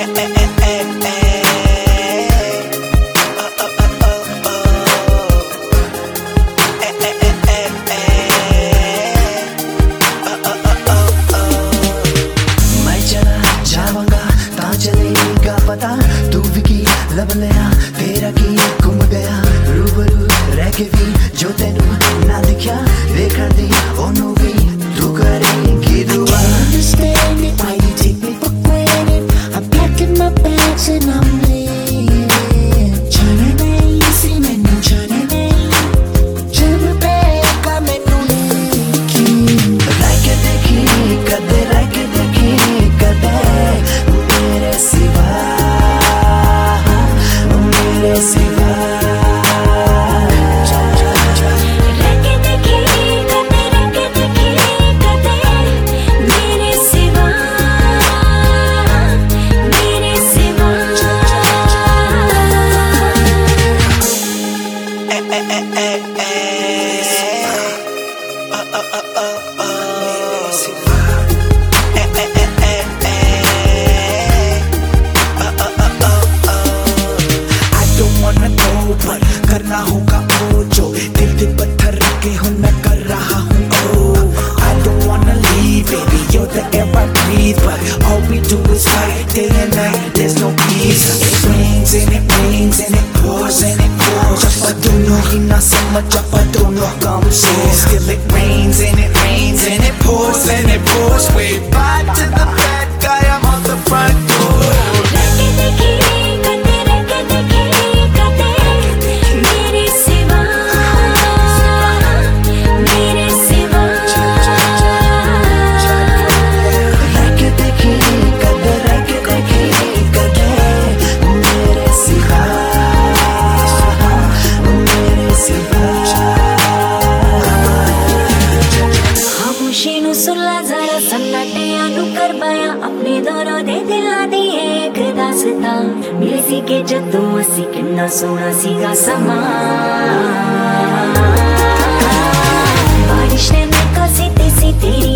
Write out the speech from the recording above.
पता तू भी की लब लेना तेरा की गुम गया रूबरू रह के भी जो तेनू ना दिखा देखा दी ओनू भी तू करेंगी दुआ Understand it, why you take me for granted? I'm packing my bags and I'm leaving. Chana nahi si mainu chana nahi jab peka mainu lekhi रह के देखी कदे रह के देखी कदे मेरे सिवा मेरे सिवा पर करना होगा ओ जो दिल पे पत्थर रखे हूँ मैं कर रहा हूँ ओ I don't wanna leave baby you're the air I breathe but all we do is fight day and night there's no peace it rains and it rains and it pours and it pours apa dono hi na samajh apa dono kam se still it rains and it rains and it pours way back to the bad guy I'm on the front door सुला जरा सन्नाटियां नु करवाया अपने दोनों दे दिला दी एक दास्तां मिले सी के जदों असी किन्ना सोहना सीगा समा बारिश ने महका सी तेरी